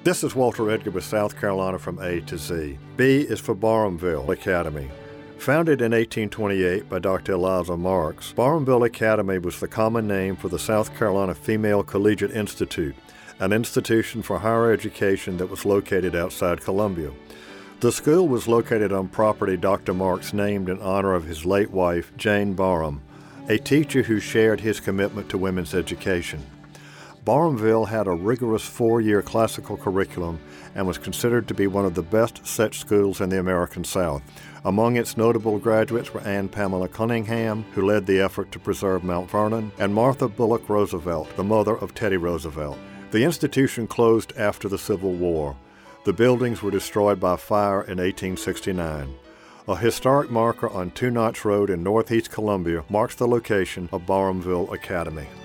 This is Walter Edgar with South Carolina from A to Z. B is for Barhamville Academy. Founded in 1828 by Dr. Eliza Marks, Barhamville Academy was the common name for the South Carolina Female Collegiate Institute, an institution for higher education that was located outside Columbia. The school was located on property Dr. Marks named in honor of his late wife, Jane Barham, a teacher who shared his commitment to women's education. Barhamville had a rigorous 4-year classical curriculum and was considered to be one of the best such schools in the American South. Among its notable graduates were Anne Pamela Cunningham, who led the effort to preserve Mount Vernon, and Martha Bullock Roosevelt, the mother of Teddy Roosevelt. The institution closed after the Civil War. The buildings were destroyed by fire in 1869. A historic marker on Two Notch Road in northeast Columbia marks the location of Barhamville Academy.